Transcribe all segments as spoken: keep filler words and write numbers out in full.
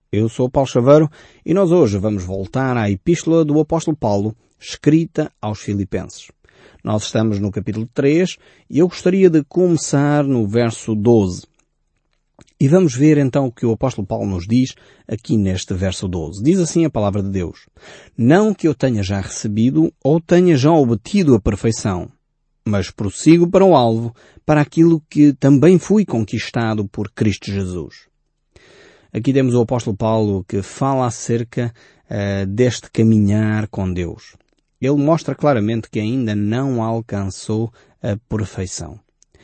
Eu sou o Paulo Chaveiro e nós hoje vamos voltar à Epístola do Apóstolo Paulo, escrita aos Filipenses. Nós estamos no capítulo três e eu gostaria de começar no verso doze. E vamos ver então o que o Apóstolo Paulo nos diz aqui neste verso doze. Diz assim a palavra de Deus: Não que eu tenha já recebido ou tenha já obtido a perfeição, mas prossigo para o alvo, para aquilo que também fui conquistado por Cristo Jesus. Aqui temos o apóstolo Paulo que fala acerca uh, deste caminhar com Deus. Ele mostra claramente que ainda não alcançou a perfeição.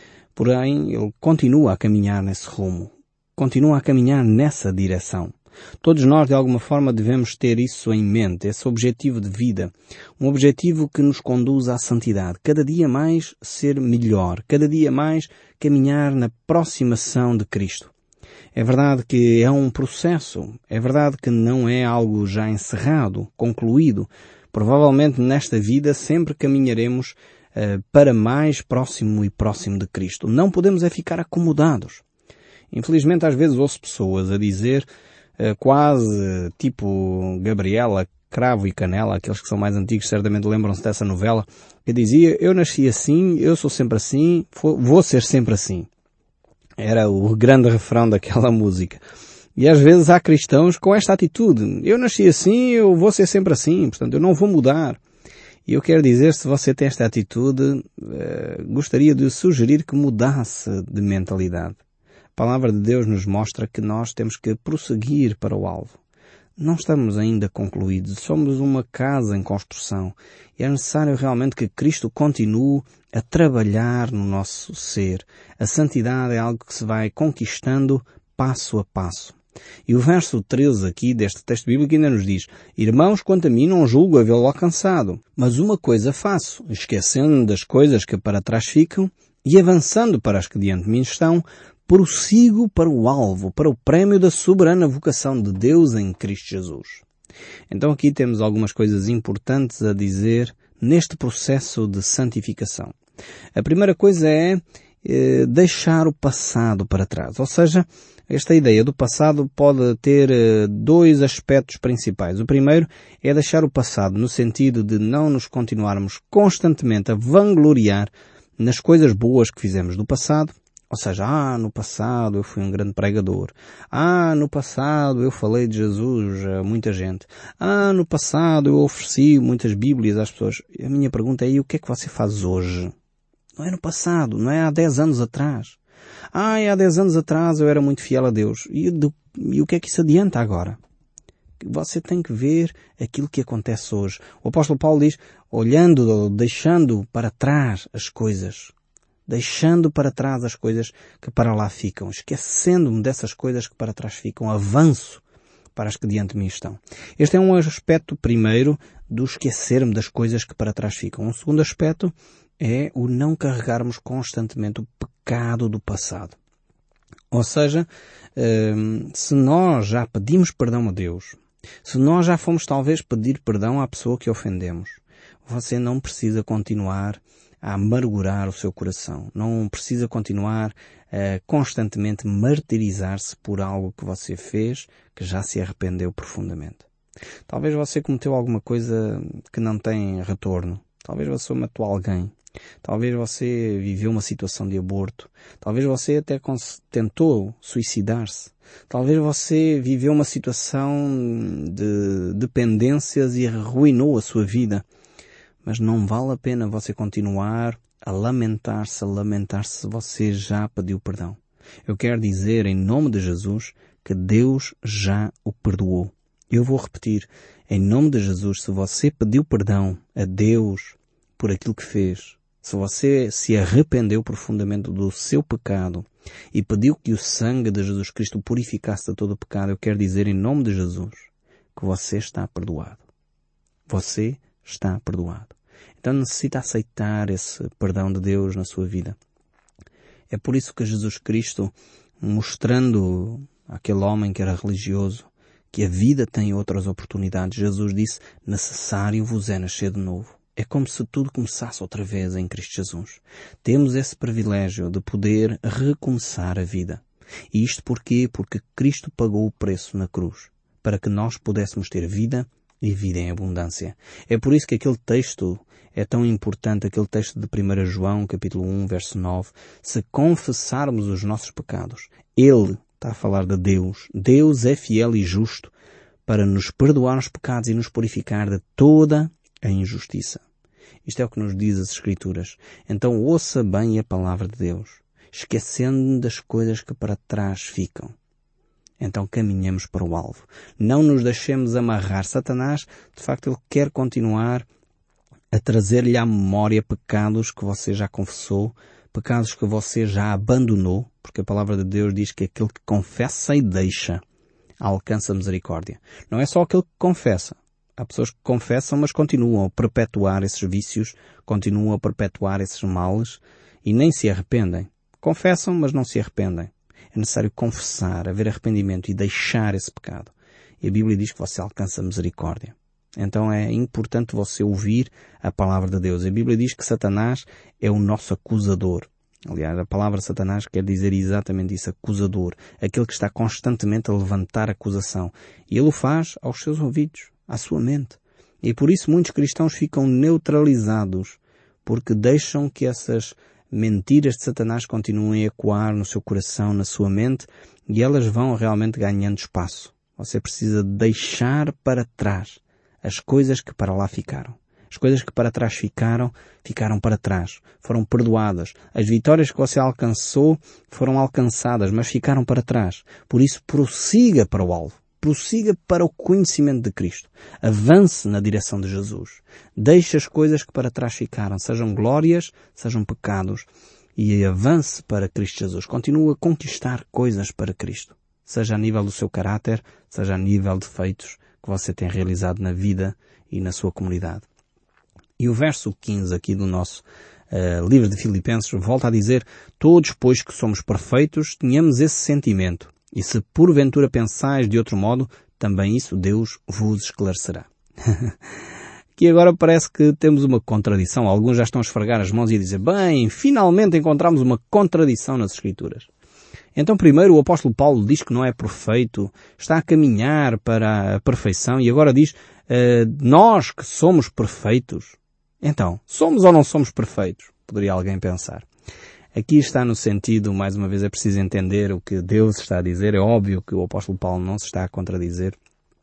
Porém, ele continua a caminhar nesse rumo. Continua a caminhar nessa direção. Todos nós, de alguma forma, devemos ter isso em mente, esse objetivo de vida. Um objetivo que nos conduz à santidade. Cada dia mais ser melhor. Cada dia mais caminhar na aproximação de Cristo. É verdade que é um processo. É verdade que não é algo já encerrado, concluído. Provavelmente nesta vida sempre caminharemos uh, para mais próximo e próximo de Cristo. Não podemos é ficar acomodados. Infelizmente, às vezes ouço pessoas a dizer uh, quase tipo Gabriela, Cravo e Canela, aqueles que são mais antigos certamente lembram-se dessa novela, que dizia: eu nasci assim, eu sou sempre assim, vou ser sempre assim. Era o grande refrão daquela música. E às vezes há cristãos com esta atitude: eu nasci assim, eu vou ser sempre assim, portanto eu não vou mudar. E eu quero dizer, se você tem esta atitude, eh, gostaria de sugerir que mudasse de mentalidade. A palavra de Deus nos mostra que nós temos que prosseguir para o alvo. Não estamos ainda concluídos, somos uma casa em construção e é necessário realmente que Cristo continue a trabalhar no nosso ser. A santidade é algo que se vai conquistando passo a passo. E o verso treze aqui deste texto bíblico ainda nos diz: Irmãos, quanto a mim não julgo havê-lo alcançado, mas uma coisa faço, esquecendo das coisas que para trás ficam e avançando para as que diante de mim estão, prossigo para o alvo, para o prémio da soberana vocação de Deus em Cristo Jesus. Então aqui temos algumas coisas importantes a dizer neste processo de santificação. A primeira coisa é eh, deixar o passado para trás. Ou seja, esta ideia do passado pode ter eh, dois aspectos principais. O primeiro é deixar o passado no sentido de não nos continuarmos constantemente a vangloriar nas coisas boas que fizemos do passado. Ou seja, ah, no passado eu fui um grande pregador. Ah, no passado eu falei de Jesus a muita gente. Ah, no passado eu ofereci muitas Bíblias às pessoas. A minha pergunta é: e o que é que você faz hoje? Não é no passado, não é há dez anos atrás. Ah, e há dez anos atrás eu era muito fiel a Deus. E, do, e o que é que isso adianta agora? Você tem que ver aquilo que acontece hoje. O apóstolo Paulo diz, olhando, deixando para trás as coisas. Deixando para trás as coisas que para lá ficam, esquecendo-me dessas coisas que para trás ficam, avanço para as que diante de mim estão. Este é um aspecto primeiro do esquecer-me das coisas que para trás ficam. Um segundo aspecto é o não carregarmos constantemente o pecado do passado. Ou seja, se nós já pedimos perdão a Deus, se nós já fomos talvez pedir perdão à pessoa que ofendemos, você não precisa continuar a amargurar o seu coração. Não precisa continuar a constantemente martirizar-se por algo que você fez, que já se arrependeu profundamente. Talvez você cometeu alguma coisa que não tem retorno. Talvez você matou alguém. Talvez você viveu uma situação de aborto. Talvez você até tentou suicidar-se. Talvez você viveu uma situação de dependências e arruinou a sua vida. Mas não vale a pena você continuar a lamentar-se, a lamentar-se se você já pediu perdão. Eu quero dizer, em nome de Jesus, que Deus já o perdoou. Eu vou repetir, em nome de Jesus, se você pediu perdão a Deus por aquilo que fez, se você se arrependeu profundamente do seu pecado e pediu que o sangue de Jesus Cristo purificasse de todo o pecado, eu quero dizer, em nome de Jesus, que você está perdoado. Você está perdoado. Então necessita aceitar esse perdão de Deus na sua vida. É por isso que Jesus Cristo, mostrando àquele homem que era religioso, que a vida tem outras oportunidades, Jesus disse, necessário vos é nascer de novo. É como se tudo começasse outra vez em Cristo Jesus. Temos esse privilégio de poder recomeçar a vida. E isto porquê? Porque Cristo pagou o preço na cruz, para que nós pudéssemos ter vida e vida em abundância. É por isso que aquele texto é tão importante, aquele texto de primeiro João, capítulo um, verso nove. Se confessarmos os nossos pecados, Ele, está a falar de Deus, Deus é fiel e justo para nos perdoar os pecados e nos purificar de toda a injustiça. Isto é o que nos diz as Escrituras. Então ouça bem a palavra de Deus, esquecendo das coisas que para trás ficam. Então caminhamos para o alvo. Não nos deixemos amarrar. Satanás, de facto, ele quer continuar a trazer-lhe à memória pecados que você já confessou, pecados que você já abandonou, porque a palavra de Deus diz que aquele que confessa e deixa alcança misericórdia. Não é só aquele que confessa. Há pessoas que confessam, mas continuam a perpetuar esses vícios, continuam a perpetuar esses males e nem se arrependem. Confessam, mas não se arrependem. É necessário confessar, haver arrependimento e deixar esse pecado. E a Bíblia diz que você alcança misericórdia. Então é importante você ouvir a palavra de Deus. A Bíblia diz que Satanás é o nosso acusador. Aliás, a palavra Satanás quer dizer exatamente isso, acusador. Aquele que está constantemente a levantar acusação. E ele o faz aos seus ouvidos, à sua mente. E por isso muitos cristãos ficam neutralizados, porque deixam que essas mentiras de Satanás continuem a ecoar no seu coração, na sua mente, e elas vão realmente ganhando espaço. Você precisa deixar para trás as coisas que para lá ficaram. As coisas que para trás ficaram, ficaram para trás. Foram perdoadas. As vitórias que você alcançou foram alcançadas, mas ficaram para trás. Por isso, prossiga para o alvo. Prossiga para o conhecimento de Cristo. Avance na direção de Jesus. Deixe as coisas que para trás ficaram, sejam glórias, sejam pecados, e avance para Cristo Jesus. Continue a conquistar coisas para Cristo. Seja a nível do seu caráter, seja a nível de feitos que você tem realizado na vida e na sua comunidade. E o verso quinze aqui do nosso uh, livro de Filipenses volta a dizer: todos, pois que somos perfeitos, tenhamos esse sentimento. E se porventura pensais de outro modo, também isso Deus vos esclarecerá. Aqui agora parece que temos uma contradição. Alguns já estão a esfregar as mãos e a dizer: bem, finalmente encontramos uma contradição nas Escrituras. Então primeiro o apóstolo Paulo diz que não é perfeito, está a caminhar para a perfeição, e agora diz, uh, nós que somos perfeitos. Então, somos ou não somos perfeitos? Poderia alguém pensar. Aqui está no sentido, mais uma vez é preciso entender o que Deus está a dizer. É óbvio que o apóstolo Paulo não se está a contradizer.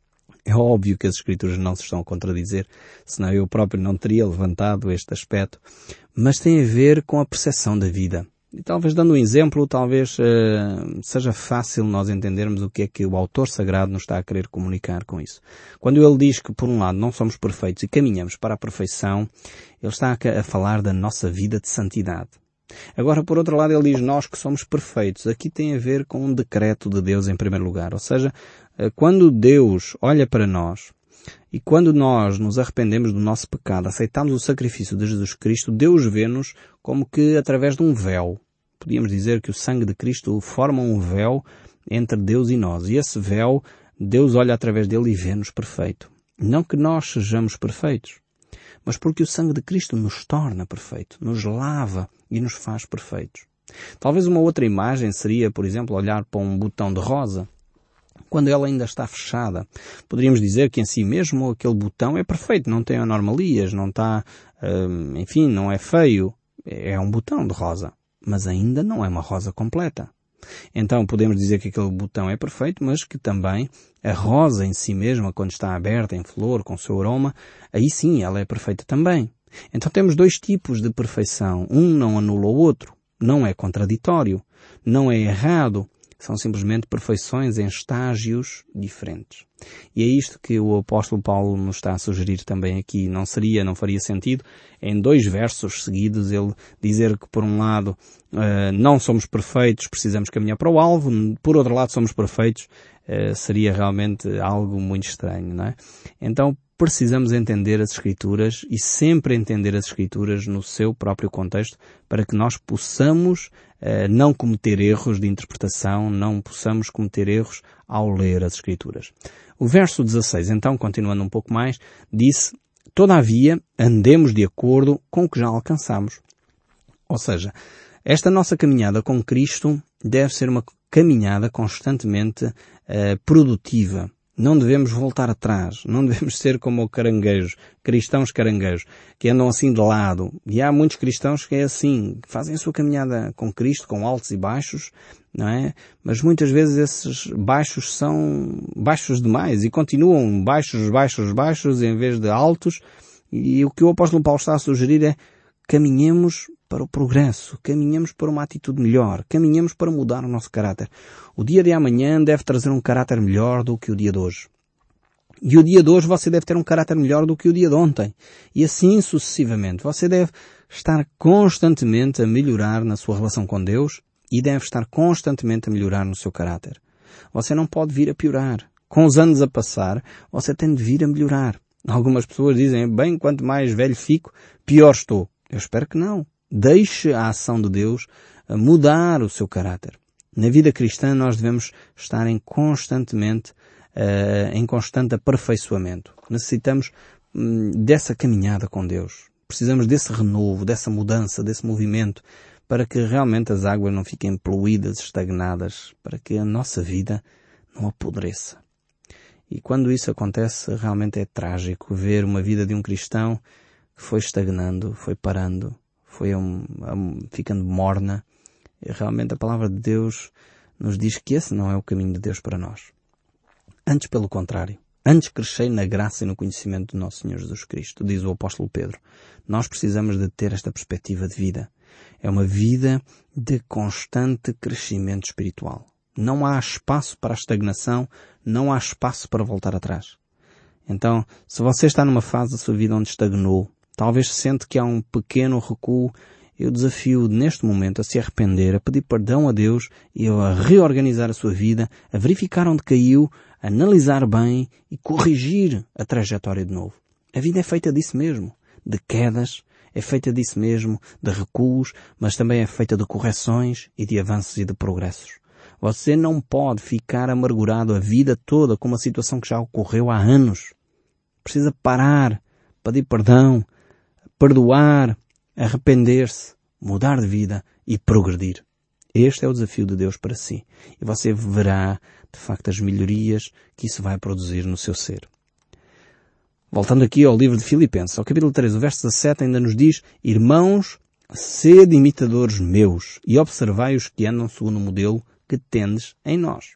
É óbvio que as Escrituras não se estão a contradizer, senão eu próprio não teria levantado este aspecto. Mas tem a ver com a percepção da vida. E talvez dando um exemplo, talvez uh, seja fácil nós entendermos o que é que o autor sagrado nos está a querer comunicar com isso. Quando ele diz que, por um lado, não somos perfeitos e caminhamos para a perfeição, ele está a, a falar da nossa vida de santidade. Agora, por outro lado, ele diz nós que somos perfeitos. Aqui tem a ver com um decreto de Deus em primeiro lugar. Ou seja, uh, quando Deus olha para nós e quando nós nos arrependemos do nosso pecado, aceitamos o sacrifício de Jesus Cristo, Deus vê-nos como que através de um véu. Podíamos dizer que o sangue de Cristo forma um véu entre Deus e nós. E esse véu, Deus olha através dele e vê-nos perfeito. Não que nós sejamos perfeitos, mas porque o sangue de Cristo nos torna perfeito, nos lava e nos faz perfeitos. Talvez uma outra imagem seria, por exemplo, olhar para um botão de rosa. Quando ela ainda está fechada, poderíamos dizer que em si mesmo aquele botão é perfeito, não tem anomalias, não está, hum, enfim, não é feio. É um botão de rosa, mas ainda não é uma rosa completa. Então podemos dizer que aquele botão é perfeito, mas que também a rosa em si mesma, quando está aberta em flor, com o seu aroma, aí sim ela é perfeita também. Então temos dois tipos de perfeição. Um não anula o outro, não é contraditório, não é errado. São simplesmente perfeições em estágios diferentes. E é isto que o apóstolo Paulo nos está a sugerir também aqui. Não seria, não faria sentido, em dois versos seguidos, ele dizer que, por um lado, uh, não somos perfeitos, precisamos caminhar para o alvo, por outro lado, somos perfeitos, uh, seria realmente algo muito estranho, não é? Então, precisamos entender as Escrituras e sempre entender as Escrituras no seu próprio contexto para que nós possamos uh, não cometer erros de interpretação, não possamos cometer erros ao ler as Escrituras. O verso dezasseis, então, continuando um pouco mais, disse: todavia, andemos de acordo com o que já alcançamos. Ou seja, esta nossa caminhada com Cristo deve ser uma caminhada constantemente uh, produtiva. Não devemos voltar atrás. Não devemos ser como caranguejos, cristãos caranguejos, que andam assim de lado. E há muitos cristãos que é assim, que fazem a sua caminhada com Cristo, com altos e baixos, não é? Mas muitas vezes esses baixos são baixos demais e continuam baixos, baixos, baixos em vez de altos. E o que o apóstolo Paulo está a sugerir é caminhemos para o progresso, caminhemos para uma atitude melhor, caminhemos para mudar o nosso caráter. O dia de amanhã deve trazer um caráter melhor do que o dia de hoje. E o dia de hoje você deve ter um caráter melhor do que o dia de ontem. E assim sucessivamente. Você deve estar constantemente a melhorar na sua relação com Deus e deve estar constantemente a melhorar no seu caráter. Você não pode vir a piorar. Com os anos a passar, você tem de vir a melhorar. Algumas pessoas dizem, bem, quanto mais velho fico, pior estou. Eu espero que não. Deixe a ação de Deus mudar o seu caráter. Na vida cristã nós devemos estar em constantemente, uh, em constante aperfeiçoamento. Necessitamos hum, dessa caminhada com Deus. Precisamos desse renovo, dessa mudança, desse movimento, para que realmente as águas não fiquem poluídas, estagnadas, para que a nossa vida não apodreça. E quando isso acontece, realmente é trágico ver uma vida de um cristão que foi estagnando, foi parando, foi um, um, ficando morna. E realmente a palavra de Deus nos diz que esse não é o caminho de Deus para nós. Antes, pelo contrário, antes crescei na graça e no conhecimento do nosso Senhor Jesus Cristo, diz o apóstolo Pedro. Nós precisamos de ter esta perspectiva de vida. É uma vida de constante crescimento espiritual. Não há espaço para a estagnação, não há espaço para voltar atrás. Então, se você está numa fase da sua vida onde estagnou, talvez sente que há um pequeno recuo, eu desafio neste momento a se arrepender, a pedir perdão a Deus e a reorganizar a sua vida, a verificar onde caiu, a analisar bem e corrigir a trajetória de novo. A vida é feita disso mesmo, de quedas, é feita disso mesmo, de recuos, mas também é feita de correções e de avanços e de progressos. Você não pode ficar amargurado a vida toda com uma situação que já ocorreu há anos. Precisa parar, pedir perdão, perdoar, arrepender-se, mudar de vida e progredir. Este é o desafio de Deus para si. E você verá, de facto, as melhorias que isso vai produzir no seu ser. Voltando aqui ao livro de Filipenses, ao capítulo três, o verso dezassete ainda nos diz: Irmãos, sede imitadores meus e observai os que andam segundo o modelo que tendes em nós.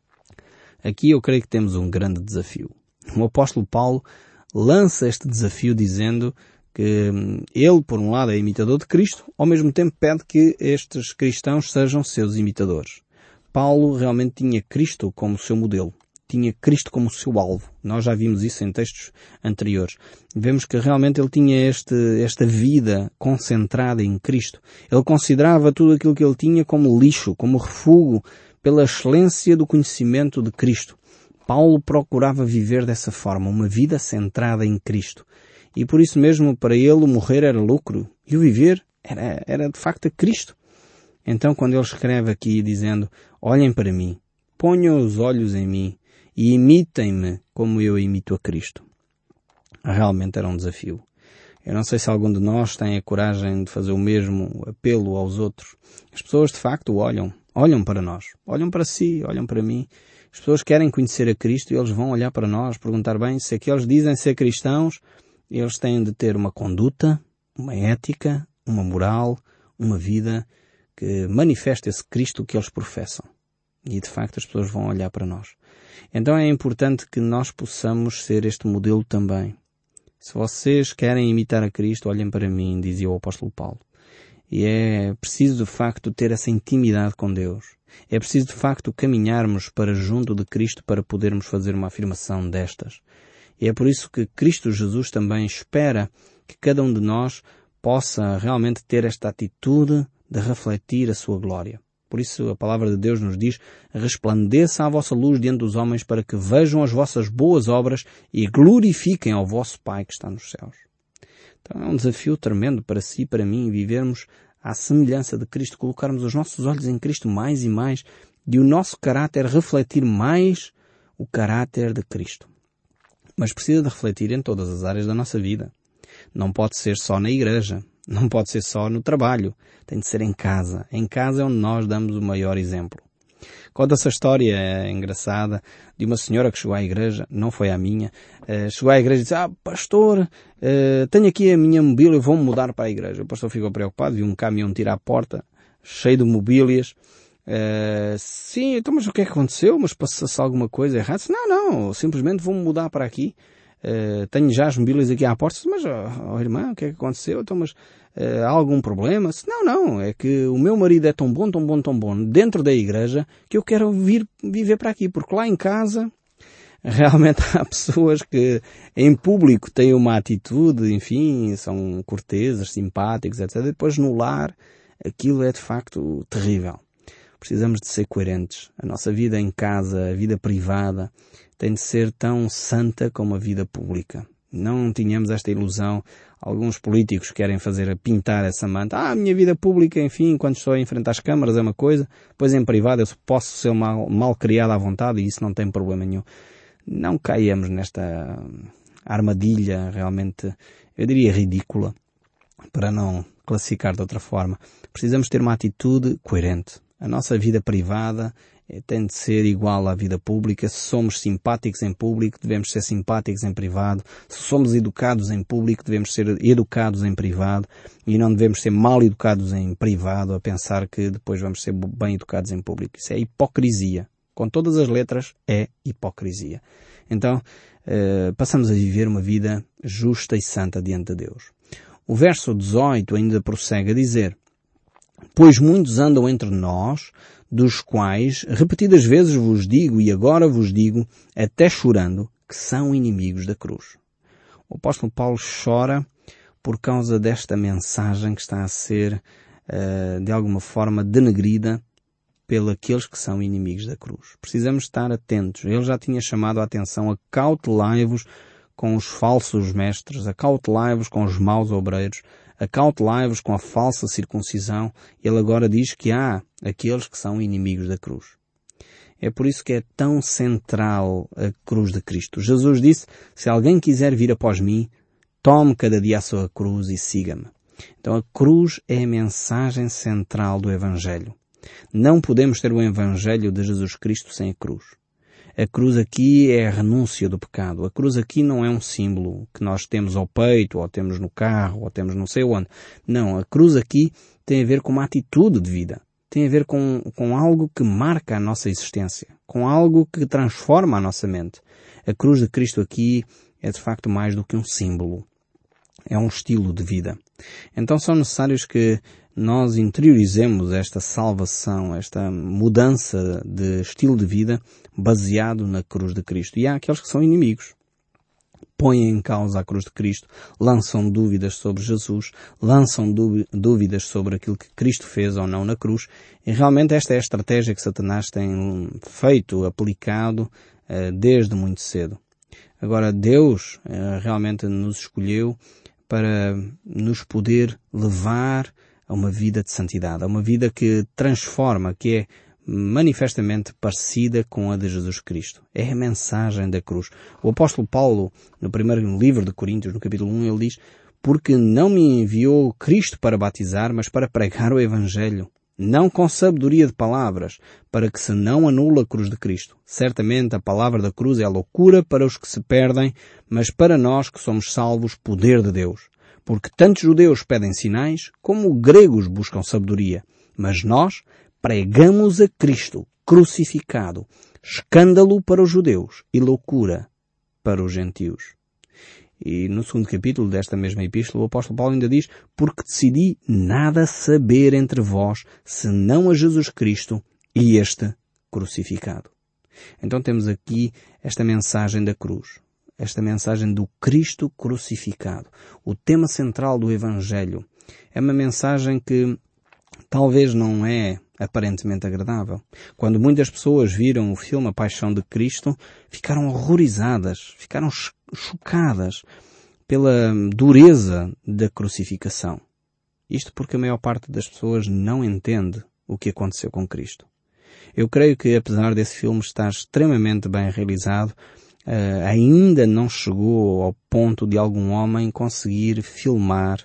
Aqui eu creio que temos um grande desafio. O apóstolo Paulo lança este desafio dizendo que ele, por um lado, é imitador de Cristo, ao mesmo tempo pede que estes cristãos sejam seus imitadores. Paulo realmente tinha Cristo como seu modelo. Tinha Cristo como seu alvo. Nós já vimos isso em textos anteriores. Vemos que realmente ele tinha este, esta vida concentrada em Cristo. Ele considerava tudo aquilo que ele tinha como lixo, como refúgio, pela excelência do conhecimento de Cristo. Paulo procurava viver dessa forma, uma vida centrada em Cristo. E por isso mesmo, para ele, o morrer era lucro. E o viver era, era de facto a Cristo. Então, quando ele escreve aqui dizendo, olhem para mim, ponham os olhos em mim, e imitem-me como eu imito a Cristo. Realmente era um desafio. Eu não sei se algum de nós tem a coragem de fazer o mesmo apelo aos outros. As pessoas de facto olham, olham para nós, olham para si, olham para mim. As pessoas querem conhecer a Cristo e eles vão olhar para nós, perguntar bem, se aqueles dizem ser cristãos, eles têm de ter uma conduta, uma ética, uma moral, uma vida que manifeste esse Cristo que eles professam. E de facto as pessoas vão olhar para nós. Então é importante que nós possamos ser este modelo também. Se vocês querem imitar a Cristo, olhem para mim, dizia o apóstolo Paulo. E é preciso de facto ter essa intimidade com Deus. É preciso de facto caminharmos para junto de Cristo para podermos fazer uma afirmação destas. E é por isso que Cristo Jesus também espera que cada um de nós possa realmente ter esta atitude de refletir a sua glória. Por isso a palavra de Deus nos diz, resplandeça a vossa luz diante dos homens para que vejam as vossas boas obras e glorifiquem ao vosso Pai que está nos céus. Então é um desafio tremendo para si e para mim vivermos à semelhança de Cristo, colocarmos os nossos olhos em Cristo mais e mais e o nosso caráter refletir mais o caráter de Cristo. Mas precisa de refletir em todas as áreas da nossa vida. Não pode ser só na igreja. Não pode ser só no trabalho. Tem de ser em casa. Em casa é onde nós damos o maior exemplo. Conta-se a história engraçada de uma senhora que chegou à igreja, não foi a minha, uh, chegou à igreja e disse, ah, pastor, uh, tenho aqui a minha mobília, vou-me mudar para a igreja. O pastor ficou preocupado, viu um caminhão tirar a porta, cheio de mobílias. Uh, sim, então, mas o que é que aconteceu? Mas passou-se alguma coisa errada? Disse, não, não, simplesmente vou-me mudar para aqui. Uh, tenho já as mobílias aqui à porta. Mas, oh, oh irmã, o que é que aconteceu? Então, mas uh, há algum problema? Disse, não, não, é que o meu marido é tão bom, tão bom, tão bom dentro da igreja que eu quero vir viver para aqui, porque lá em casa realmente há pessoas que em público têm uma atitude, enfim, são corteses, simpáticos, etcétera. Depois no lar aquilo é de facto terrível. Precisamos de ser coerentes. A nossa vida em casa, a vida privada, tem de ser tão santa como a vida pública. Não tínhamos esta ilusão. Alguns políticos querem fazer pintar essa manta. Ah, a minha vida pública, enfim, quando estou em frente às câmaras é uma coisa, depois em privado eu posso ser mal, mal criado à vontade e isso não tem problema nenhum. Não caiamos nesta armadilha realmente, eu diria ridícula, para não classificar de outra forma. Precisamos ter uma atitude coerente. A nossa vida privada tem de ser igual à vida pública. Se somos simpáticos em público, devemos ser simpáticos em privado. Se somos educados em público, devemos ser educados em privado. E não devemos ser mal educados em privado, a pensar que depois vamos ser bem educados em público. Isso é hipocrisia. Com todas as letras, é hipocrisia. Então, eh, passamos a viver uma vida justa e santa diante de Deus. O verso dezoito ainda prossegue a dizer, pois muitos andam entre nós, dos quais repetidas vezes vos digo e agora vos digo, até chorando, que são inimigos da cruz. O apóstolo Paulo chora por causa desta mensagem que está a ser, uh, de alguma forma, denegrida pelos aqueles que são inimigos da cruz. Precisamos estar atentos. Ele já tinha chamado a atenção, acautelai-vos com os falsos mestres, acautelai-vos com os maus obreiros, acautelai-vos com a falsa circuncisão. Ele agora diz que há aqueles que são inimigos da cruz. É por isso que é tão central a cruz de Cristo. Jesus disse, se alguém quiser vir após mim, tome cada dia a sua cruz e siga-me. Então a cruz é a mensagem central do Evangelho. Não podemos ter o Evangelho de Jesus Cristo sem a cruz. A cruz aqui é a renúncia do pecado. A cruz aqui não é um símbolo que nós temos ao peito, ou temos no carro, ou temos não sei onde. Não, a cruz aqui tem a ver com uma atitude de vida. Tem a ver com, com algo que marca a nossa existência. Com algo que transforma a nossa mente. A cruz de Cristo aqui é de facto mais do que um símbolo. É um estilo de vida. Então são necessários que nós interiorizemos esta salvação, esta mudança de estilo de vida baseado na cruz de Cristo. E há aqueles que são inimigos. Põem em causa a cruz de Cristo, lançam dúvidas sobre Jesus, lançam dúvidas sobre aquilo que Cristo fez ou não na cruz. E realmente esta é a estratégia que Satanás tem feito, aplicado uh, desde muito cedo. Agora Deus uh, realmente nos escolheu para nos poder levar a uma vida de santidade, a uma vida que transforma, que é manifestamente parecida com a de Jesus Cristo. É a mensagem da cruz. O apóstolo Paulo, no primeiro livro de Coríntios, no capítulo um, ele diz, porque não me enviou Cristo para batizar, mas para pregar o Evangelho, não com sabedoria de palavras, para que se não anule a cruz de Cristo. Certamente a palavra da cruz é loucura para os que se perdem, mas para nós que somos salvos, poder de Deus. Porque tanto judeus pedem sinais, como gregos buscam sabedoria. Mas nós pregamos a Cristo crucificado, escândalo para os judeus e loucura para os gentios. E no segundo capítulo desta mesma epístola, o apóstolo Paulo ainda diz, porque decidi nada saber entre vós, senão a Jesus Cristo e este crucificado. Então temos aqui esta mensagem da cruz. Esta mensagem do Cristo crucificado. O tema central do Evangelho. É uma mensagem que talvez não é aparentemente agradável. Quando muitas pessoas viram o filme A Paixão de Cristo, ficaram horrorizadas, ficaram chocadas pela dureza da crucificação. Isto porque a maior parte das pessoas não entende o que aconteceu com Cristo. Eu creio que apesar desse filme estar extremamente bem realizado, Uh, ainda não chegou ao ponto de algum homem conseguir filmar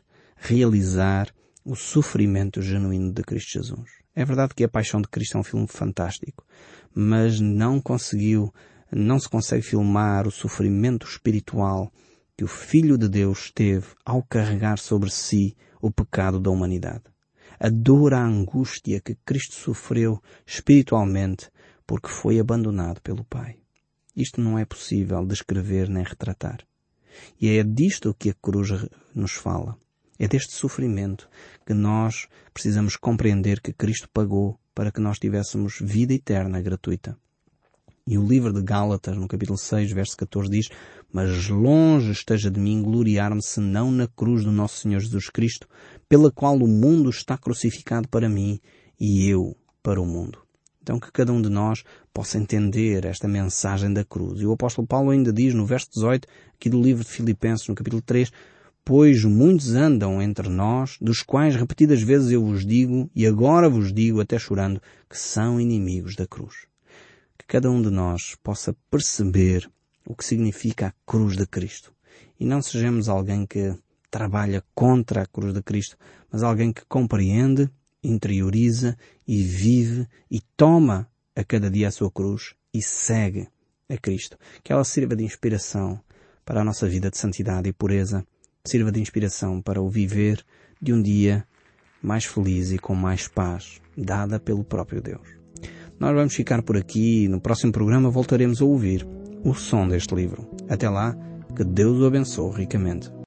realizar o sofrimento genuíno de Cristo Jesus. É verdade que A Paixão de Cristo é um filme fantástico, mas não conseguiu, não se consegue filmar o sofrimento espiritual que o Filho de Deus teve ao carregar sobre si o pecado da humanidade. A dor, a angústia que Cristo sofreu espiritualmente porque foi abandonado pelo Pai. Isto não é possível descrever nem retratar. E é disto que a cruz nos fala. É deste sofrimento que nós precisamos compreender que Cristo pagou para que nós tivéssemos vida eterna gratuita. E o livro de Gálatas, no capítulo seis, verso catorze, diz: mas longe esteja de mim gloriar-me senão na cruz do nosso Senhor Jesus Cristo, pela qual o mundo está crucificado para mim e eu para o mundo. Então que cada um de nós possa entender esta mensagem da cruz. E o apóstolo Paulo ainda diz no verso dezoito, aqui do livro de Filipenses, no capítulo três, pois muitos andam entre nós, dos quais repetidas vezes eu vos digo, e agora vos digo até chorando, que são inimigos da cruz. Que cada um de nós possa perceber o que significa a cruz de Cristo. E não sejamos alguém que trabalha contra a cruz de Cristo, mas alguém que compreende, interioriza e vive e toma a cada dia a sua cruz e segue a Cristo. Que ela sirva de inspiração para a nossa vida de santidade e pureza, sirva de inspiração para o viver de um dia mais feliz e com mais paz, dada pelo próprio Deus. Nós vamos ficar por aqui e no próximo programa voltaremos a ouvir o som deste livro. Até lá, que Deus o abençoe ricamente.